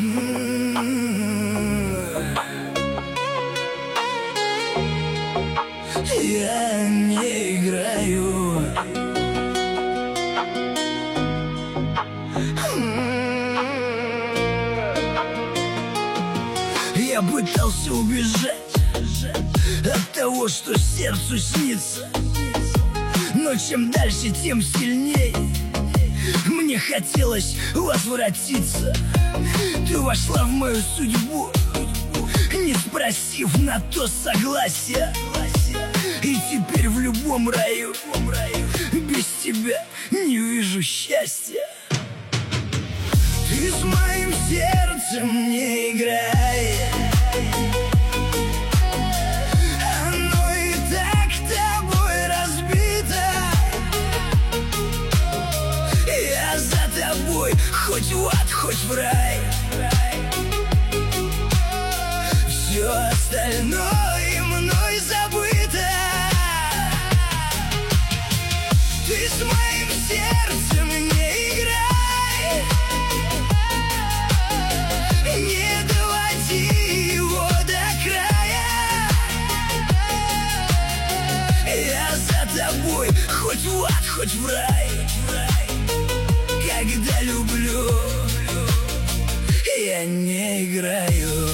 Я не играю. Я пытался убежать от того, что сердцу снится, но чем дальше, тем сильнее мне хотелось возвратиться. Ты вошла в мою судьбу, не спросив на то согласия, и теперь в любом раю без тебя не вижу счастья. Ты с моим сердцем не играй, оно и так тобой разбито. Я за тобой хоть в ад, хоть в рай. Все остальное мной забыто. Ты с моим сердцем не играй, не доводи его до края. Я за тобой хоть в ад, хоть в рай. Когда люблю, я не играю.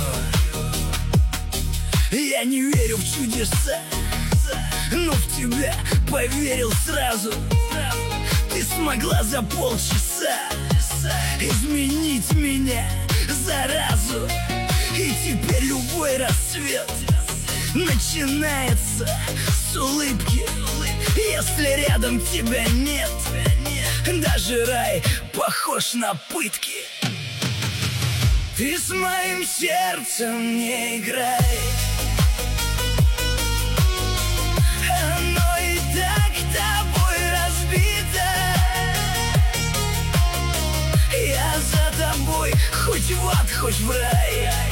Я не верю в чудеса, но в тебя поверил сразу. Ты смогла за полчаса изменить меня заразу. И теперь любой рассвет начинается с улыбки. Если рядом тебя нет, даже рай похож на пытки. Ты с моим сердцем не играй, оно и так тобой разбито. Я за тобой хоть в ад, хоть в рай.